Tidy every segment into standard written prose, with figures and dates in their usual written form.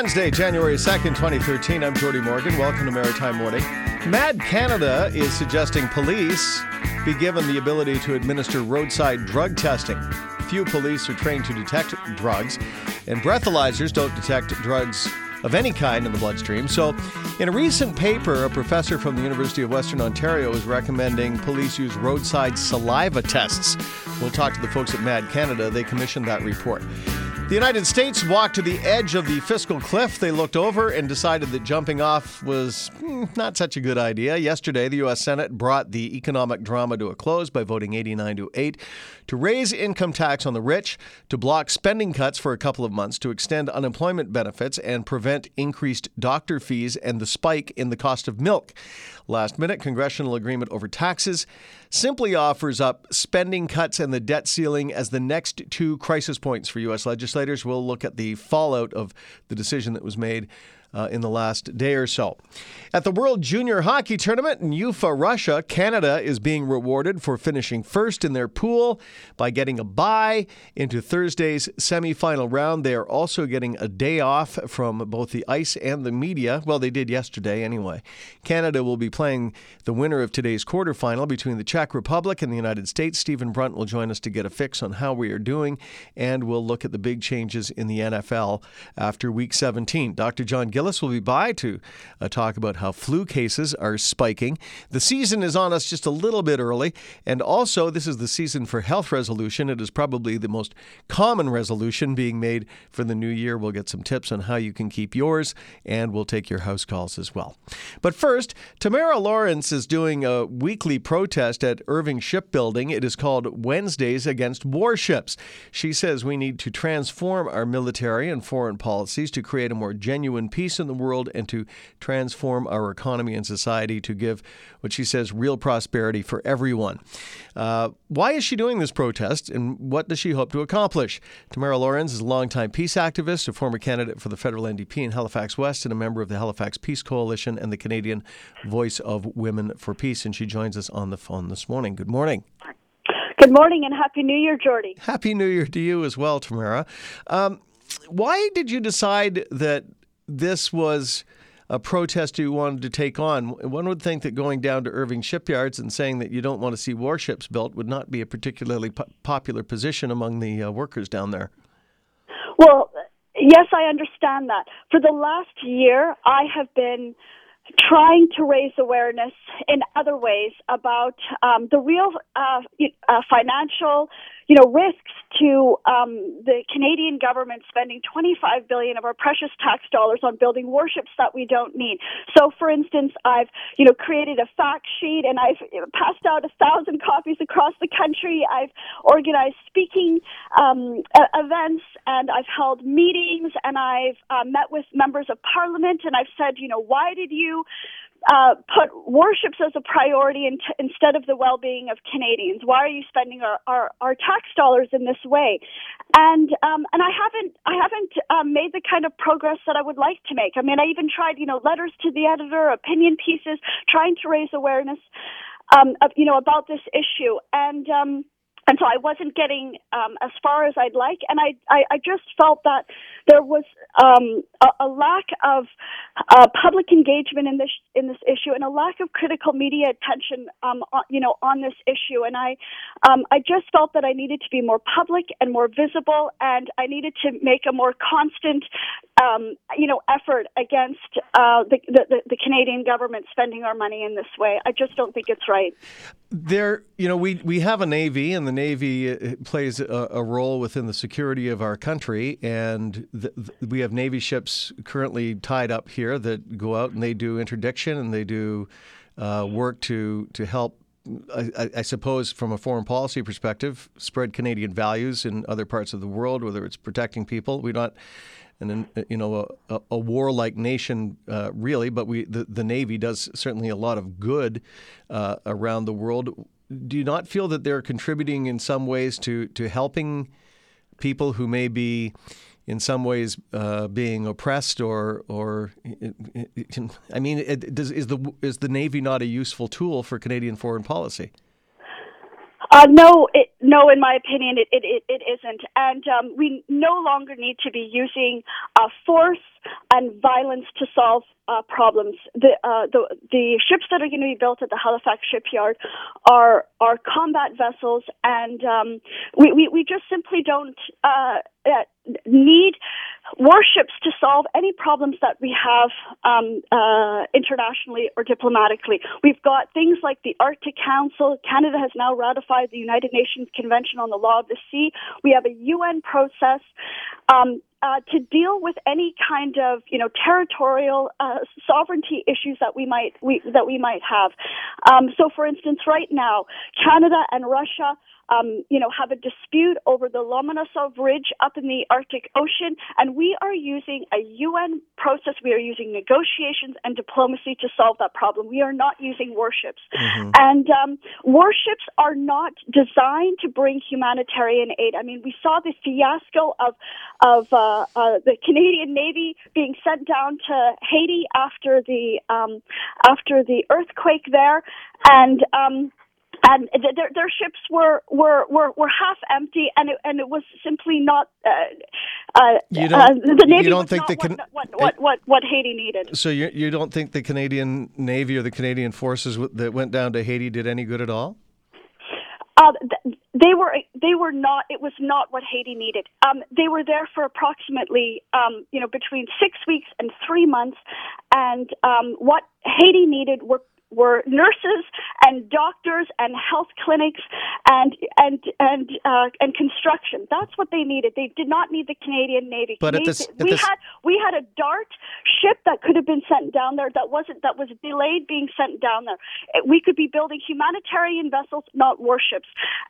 Wednesday, January 2nd, 2013. I'm Jordy Morgan. Welcome to Maritime Morning. Mad Canada is suggesting police be given the ability to administer roadside drug testing. Few police are trained to detect drugs, and breathalyzers don't detect drugs of any kind in the bloodstream. So, in a recent paper, a professor from the University of Western Ontario is recommending police use roadside saliva tests. We'll talk to the folks at Mad Canada. They commissioned that report. The United States walked to the edge of the fiscal cliff. They looked over and decided that jumping off was not such a good idea. Yesterday, the U.S. Senate brought the economic drama to a close by voting 89-8 to raise income tax on the rich, to block spending cuts for a couple of months, to extend unemployment benefits, and prevent increased doctor fees and the spike in the cost of milk. Last-minute congressional agreement over taxes simply offers up spending cuts and the debt ceiling as the next two crisis points for U.S. legislators. We'll look at the fallout of the decision that was made in the last day or so. At the World Junior Hockey Tournament in Ufa, Russia, Canada is being rewarded for finishing first in their pool by getting a bye into Thursday's semifinal round. They are also getting a day off from both the ice and the media. Well, they did yesterday anyway. Canada will be playing the winner of today's quarterfinal between the Czech Republic and the United States. Stephen Brunt will join us to get a fix on how we are doing, and we'll look at the big changes in the NFL after Week 17. Dr. John Gillis will be by to talk about how flu cases are spiking. The season is on us just a little bit early, and also this is the season for health resolution. It is probably the most common resolution being made for the new year. We'll get some tips on how you can keep yours, and we'll take your house calls as well. But first, Tamara Lawrence is doing a weekly protest at Irving Shipbuilding. It is called Wednesdays Against Warships. She says we need to transform our military and foreign policies to create a more genuine peace in the world and to transform our economy and society to give what she says real prosperity for everyone. Why is she doing this protest, and what does she hope to accomplish? Tamara Lawrence is a longtime peace activist, a former candidate for the federal NDP in Halifax West, and a member of the Halifax Peace Coalition and the Canadian Voice of Women for Peace. And she joins us on the phone this morning. Good morning. Good morning and Happy New Year, Jordy. Happy New Year to you as well, Tamara. Why did you decide that this was a protest you wanted to take on? One would think that going down to Irving Shipyards and saying that you don't want to see warships built would not be a particularly popular position among the workers down there. Well, yes, I understand that. For the last year, I have been trying to raise awareness in other ways about the real financial risks to the Canadian government spending $25 billion of our precious tax dollars on building warships that we don't need. So, for instance, I've created a fact sheet, and I've passed out 1,000 copies across the country. I've organized speaking events, and I've held meetings, and I've met with members of Parliament, and I've said, why did you put warships as a priority instead of the well-being of Canadians? Why are you spending our tax dollars in this way? And I haven't made the kind of progress that I would like to make. I mean, I even tried, letters to the editor, opinion pieces, trying to raise awareness, about this issue. And so I wasn't getting as far as I'd like, and I just felt that there was a lack of public engagement in this issue, and a lack of critical media attention on this issue. And I just felt that I needed to be more public and more visible, and I needed to make a more constant effort against the Canadian government spending our money in this way. I just don't think it's right. We have a Navy, and the Navy plays a role within the security of our country, and we have Navy ships currently tied up here that go out and they do interdiction, and they do work to help, I suppose, from a foreign policy perspective, spread Canadian values in other parts of the world, whether it's protecting people. We're not a warlike nation, really, but the Navy does certainly a lot of good around the world. Do you not feel that they're contributing in some ways to helping people who may be in some ways being oppressed, or I mean, is the Navy not a useful tool for Canadian foreign policy? No, in my opinion, it isn't. And we no longer need to be using force and violence to solve problems. The ships that are going to be built at the Halifax shipyard are combat vessels, and we just simply don't need warships to solve any problems that we have internationally or diplomatically. We've got things like the Arctic Council. Canada has now ratified the United Nations Convention on the Law of the Sea. We have a UN process to deal with any kind of territorial sovereignty issues that we might have. So, for instance, right now, Canada and Russia have a dispute over the Lomonosov Ridge up in the Arctic Ocean, and we are using a UN process. We are using negotiations and diplomacy to solve that problem. We are not using warships. Mm-hmm. And warships are not designed to bring humanitarian aid. I mean, we saw the fiasco of the Canadian Navy being sent down to Haiti after the earthquake there, and their ships were half empty, and it was simply not. The Navy was not what Haiti needed. So you don't think the Canadian Navy or the Canadian forces that went down to Haiti did any good at all? They were not. It was not what Haiti needed. They were there for approximately between 6 weeks and 3 months, and what Haiti needed were nurses and doctors and health clinics and construction. That's what they needed. They did not need the Canadian Navy. But we had a DART ship that could have been sent down there that was delayed being sent down there. We could be building humanitarian vessels, not warships.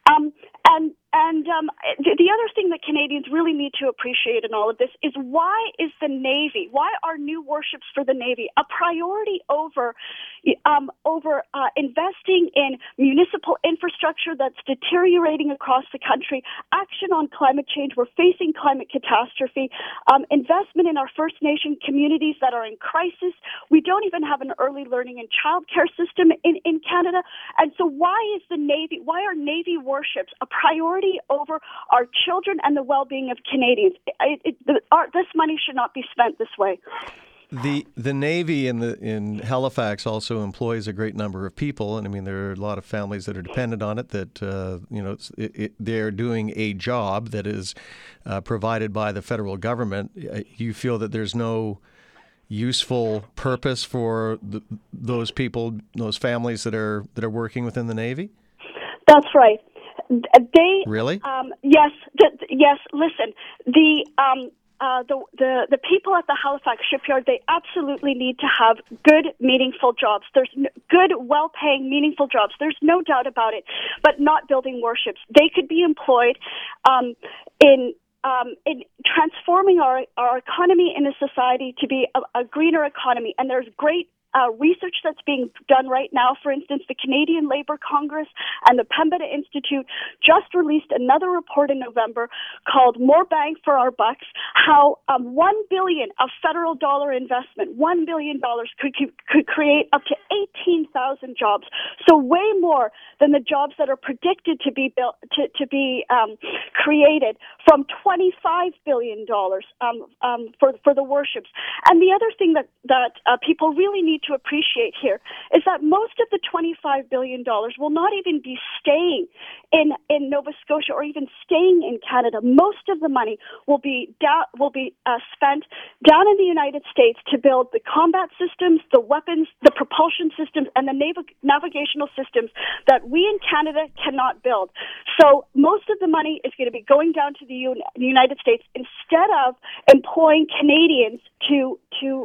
The other thing that Canadians really need to appreciate in all of this is why are new warships for the Navy a priority over investing in municipal infrastructure that's deteriorating across the country, action on climate change. We're facing climate catastrophe, investment in our First Nation communities that are in crisis. We don't even have an early learning and childcare system in Canada. And so why are Navy warships a priority over our children and the well-being of Canadians? This money should not be spent this way. The Navy in Halifax also employs a great number of people, and I mean there are a lot of families that are dependent on it. That they're doing a job that is provided by the federal government. You feel that there's no useful purpose for those people, those families that are working within the Navy? That's right. They really? Yes. Yes. Listen, the people at the Halifax shipyard, they absolutely need to have good, meaningful jobs. There's good, well-paying, meaningful jobs. There's no doubt about it, but not building warships. They could be employed in transforming our economy in a society to be a greener economy. And there's great research that's being done right now. For instance, the Canadian Labour Congress and the Pembina Institute just released another report in November called More Bang for Our Bucks, how $1 billion of federal dollar investment, $1 billion could create up to 18,000 jobs. So way more than the jobs that are predicted to be built, to be created from $25 billion for the warships. And the other thing that people really need to appreciate here is that most of the $25 billion will not even be staying in Nova Scotia or even staying in Canada. Most of the money will be spent down in the United States to build the combat systems, the weapons, the propulsion systems, and the navigational systems that we in Canada cannot build. So most of the money is going to be going down to the United States instead of employing Canadians to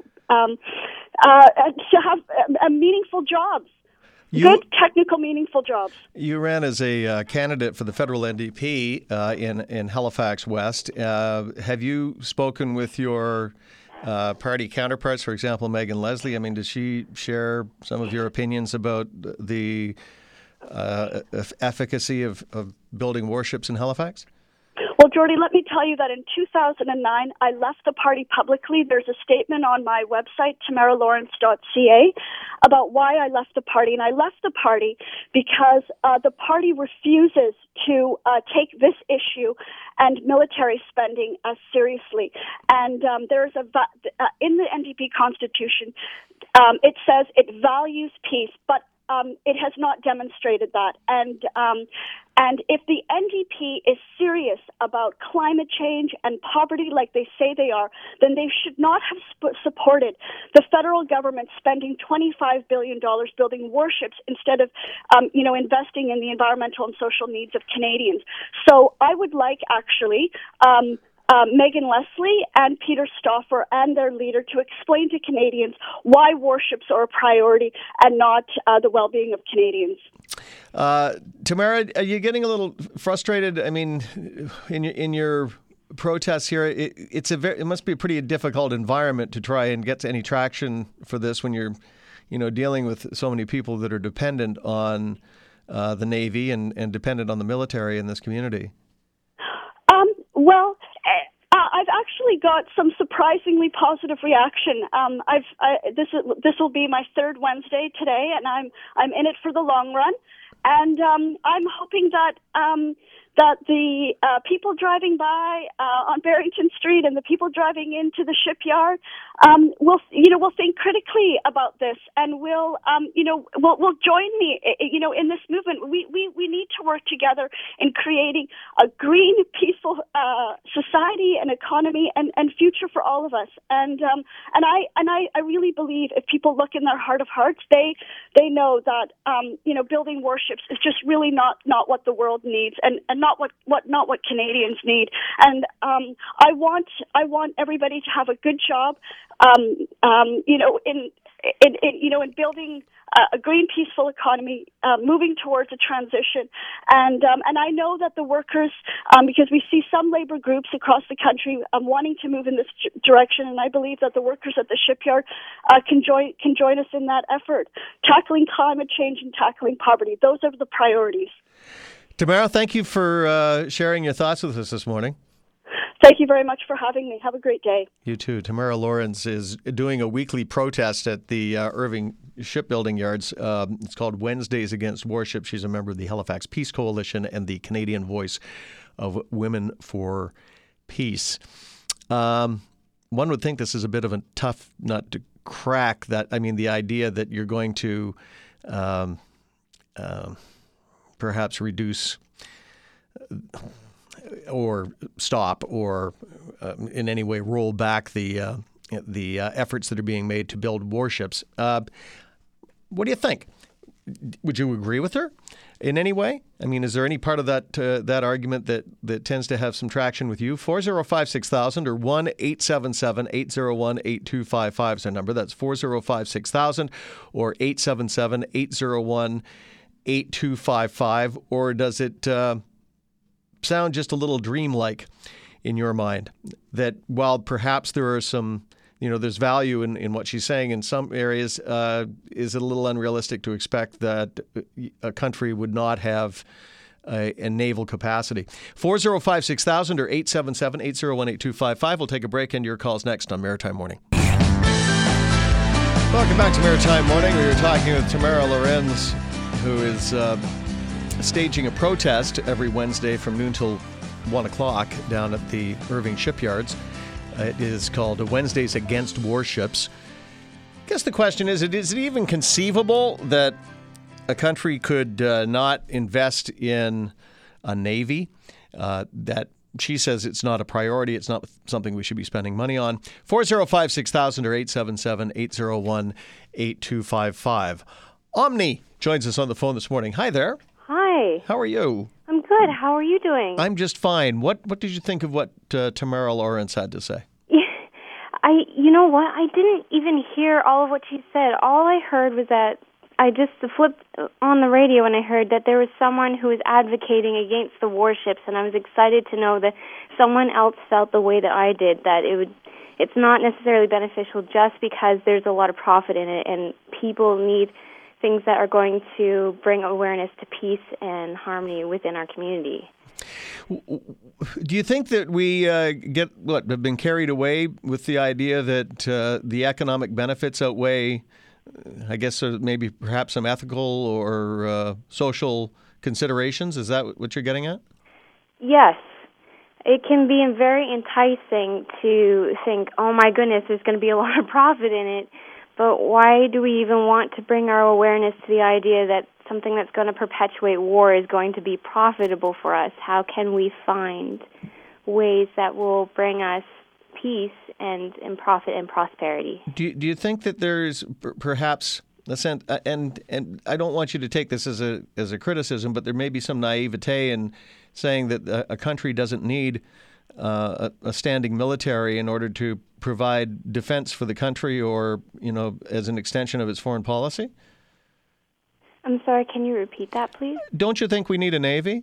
have meaningful jobs. Good, technical, meaningful jobs. You ran as a candidate for the federal NDP in Halifax West. Have you spoken with your party counterparts, for example, Megan Leslie? I mean, does she share some of your opinions about the efficacy of building warships in Halifax? Well, Jordy, let me tell you that in 2009, I left the party publicly. There's a statement on my website, tamaralawrence.ca, about why I left the party. And I left the party because the party refuses to take this issue and military spending seriously. And there's in the NDP Constitution, it says it values peace, but it has not demonstrated that. And if the NDP is serious about climate change and poverty like they say they are, then they should not have supported the federal government spending $25 billion building warships instead of, investing in the environmental and social needs of Canadians. So I would like, actually, Megan Leslie and Peter Stauffer and their leader to explain to Canadians why warships are a priority and not the well-being of Canadians. Tamara, are you getting a little frustrated? I mean, in your protests here, it must be a pretty difficult environment to try and get any traction for this when you're, dealing with so many people that are dependent on the Navy and dependent on the military in this community. I've actually got some surprisingly positive reaction. This will be my third Wednesday today, and I'm in it for the long run. And I'm hoping that the people driving by on Barrington Street and the people driving into the shipyard will think critically about this, and will join me in this movement. We need to work together in creating a green, peaceful society and economy and future for all of us. And I really believe if people look in their heart of hearts, they know that building warships is just really not what the world needs, and not what Canadians need. And I want everybody to have a good job, in building a green, peaceful economy, moving towards a transition. And I know that the workers, because we see some labor groups across the country wanting to move in this direction, and I believe that the workers at the shipyard can join us in that effort. Tackling climate change and tackling poverty, those are the priorities. Tamara, thank you for sharing your thoughts with us this morning. Thank you very much for having me. Have a great day. You too. Tamara Lawrence is doing a weekly protest at the Irving Shipbuilding Yards. It's called Wednesdays Against Warships. She's a member of the Halifax Peace Coalition and the Canadian Voice of Women for Peace. One would think this is a bit of a tough nut to crack. The idea that you're going to perhaps reduce or stop or in any way roll back the efforts that are being made to build warships. What do you think? Would you agree with her in any way? I mean, is there any part of that argument that tends to have some traction with you? 405-6000 or 1-877-801-8255 is our number. That's 405-6000 or 877-801-8255. Or does it sound just a little dreamlike in your mind that while perhaps there are some, there's value in what she's saying in some areas, is it a little unrealistic to expect that a country would not have a naval capacity? 405-6000 or 877-801-8255. We'll take a break, and your calls next on Maritime Morning. Welcome back to Maritime Morning. We were talking with Tamara Lawrence, who is staging a protest every Wednesday from noon till 1 o'clock down at the Irving Shipyards. It is called Wednesdays Against Warships. I guess the question is it even conceivable that a country could not invest in a navy? That she says it's not a priority. It's not something we should be spending money on. 405-6000 or 877-801-8255. Omni joins us on the phone this morning. Hi there. Hi. How are you? I'm good. How are you doing? I'm just fine. What did you think of what Tamara Lawrence had to say? You know what? I didn't even hear all of what she said. All I heard was that I just flipped on the radio and I heard that there was someone who was advocating against the warships, and I was excited to know that someone else felt the way that I did, that it's not necessarily beneficial just because there's a lot of profit in it, and people need things that are going to bring awareness to peace and harmony within our community. Do you think that we have been carried away with the idea that the economic benefits outweigh, I guess, maybe perhaps some ethical or social considerations? Is that what you're getting at? Yes. It can be very enticing to think, oh my goodness, there's going to be a lot of profit in it. But why do we even want to bring our awareness to the idea that something that's going to perpetuate war is going to be profitable for us? How can we find ways that will bring us peace and profit and prosperity? Do you think that there's perhaps a sense, and I don't want you to take this as a criticism, but there may be some naivete in saying that a country doesn't need a standing military in order to provide defense for the country, or as an extension of its foreign policy? I'm sorry, can you repeat that, please? Don't you think we need a Navy?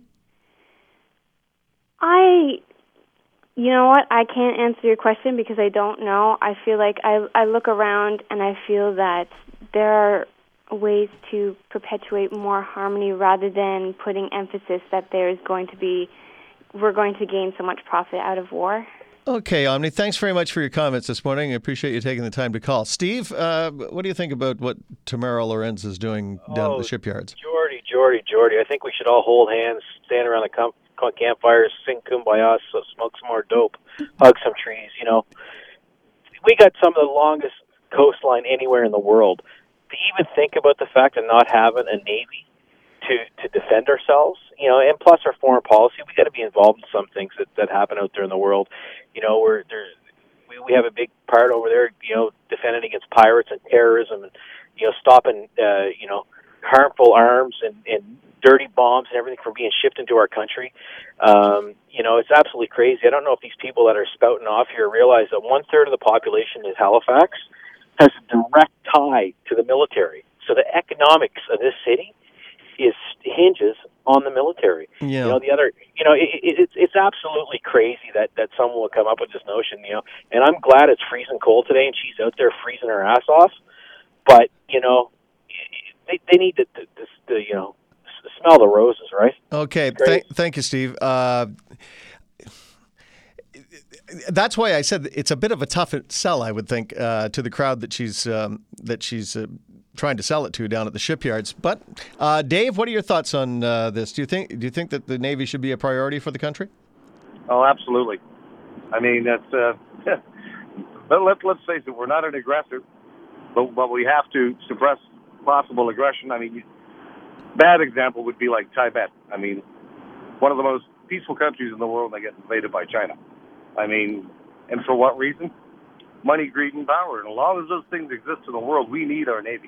You know what? I can't answer your question because I don't know. I feel like I look around and I feel that there are ways to perpetuate more harmony rather than putting emphasis that we're going to gain so much profit out of war. Okay, Omni, thanks very much for your comments this morning. I appreciate you taking the time to call. Steve, what do you think about what Tamara Lorenz is doing down at the shipyards? Jordy, I think we should all hold hands, stand around the campfires, sing Kumbaya, smoke some more dope, hug some trees, We got some of the longest coastline anywhere in the world. To even think about the fact of not having a Navy to defend ourselves, and plus our foreign policy, we got to be involved in some things that happen out there in the world. We have a big part over there, defending against pirates and terrorism, and stopping harmful arms and dirty bombs and everything from being shipped into our country. It's absolutely crazy. I don't know if these people that are spouting off here realize that 1/3 of the population in Halifax has a direct tie to the military. So the economics of this city hinges on the military. Yeah. It's absolutely crazy that someone will come up with this notion, and I'm glad it's freezing cold today and she's out there freezing her ass off, but, they need to smell the roses, right? Okay. Thank you, Steve. That's why I said it's a bit of a tough sell, I would think, to the crowd that she's trying to sell it to down at the shipyards. But Dave, what are your thoughts on this? Do you think that the Navy should be a priority for the country? Oh, absolutely. I mean, that's. Let's face it, we're not an aggressor, but we have to suppress possible aggression. I mean, bad example would be like Tibet. I mean, one of the most peaceful countries in the world, and they get invaded by China. I mean, and for what reason? Money, greed, and power. And as long as those things exist in the world, we need our Navy.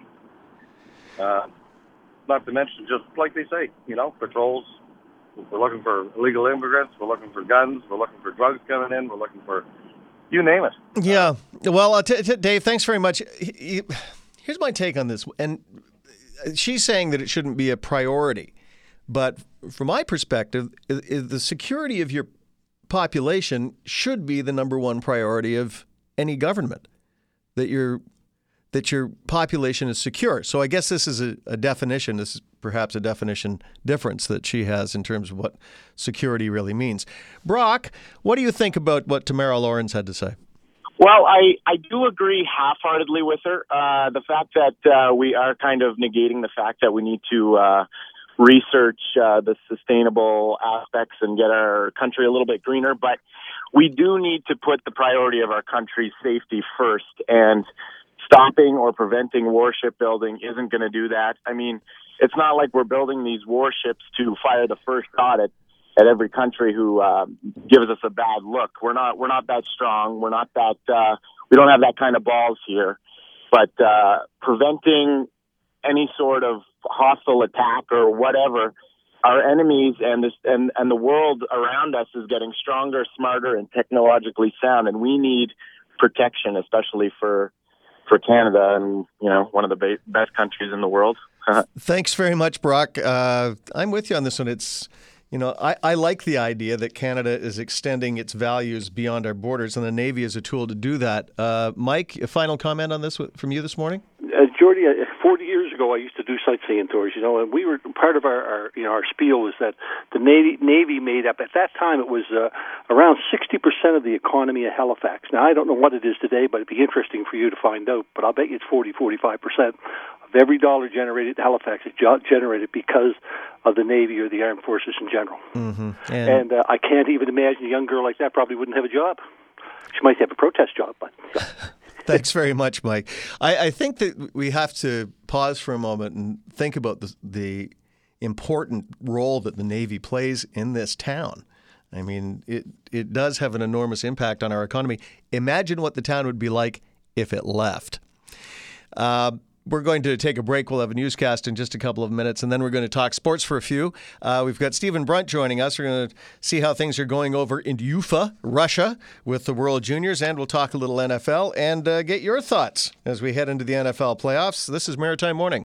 Not to mention, just like they say, patrols. We're looking for illegal immigrants. We're looking for guns. We're looking for drugs coming in. We're looking for, you name it. Yeah. Well, Dave, thanks very much. Here's my take on this. And she's saying that it shouldn't be a priority. But from my perspective, the security of your population should be the number one priority of any government, that your population is secure. So I guess this is a definition. This is perhaps a definition difference that she has in terms of what security really means. Brock, what do you think about what Tamara Lorenz had to say? Well, I do agree half-heartedly with her. The fact that we are kind of negating the fact that we need to research the sustainable aspects and get our country a little bit greener, but we do need to put the priority of our country's safety first, and stopping or preventing warship building isn't going to do that. I mean, it's not like we're building these warships to fire the first shot at every country who gives us a bad look. We're not that strong. We're not that we don't have that kind of balls here. But preventing any sort of hostile attack or whatever, our enemies and the world around us is getting stronger, smarter, and technologically sound, and we need protection, especially for Canada and one of the best countries in the world. Thanks very much, Brock. I'm with you on this one. It's I like the idea that Canada is extending its values beyond our borders, and the Navy is a tool to do that. Mike, a final comment on this from you this morning? Jordy, 40 years ago, I used to do sightseeing tours, and we were part of our spiel was that the Navy made up, at that time, it was around 60% of the economy of Halifax. Now, I don't know what it is today, but it'd be interesting for you to find out, but I'll bet you it's 45% of every dollar generated in Halifax is generated because of the Navy or the Armed Forces in general. Mm-hmm. And I can't even imagine a young girl like that probably wouldn't have a job. She might have a protest job, but... Thanks very much, Mike. I think that we have to pause for a moment and think about the important role that the Navy plays in this town. I mean, it does have an enormous impact on our economy. Imagine what the town would be like if it left. We're going to take a break. We'll have a newscast in just a couple of minutes, and then we're going to talk sports for a few. We've got Stephen Brunt joining us. We're going to see how things are going over in Ufa, Russia, with the World Juniors, and we'll talk a little NFL and get your thoughts as we head into the NFL playoffs. This is Maritime Morning.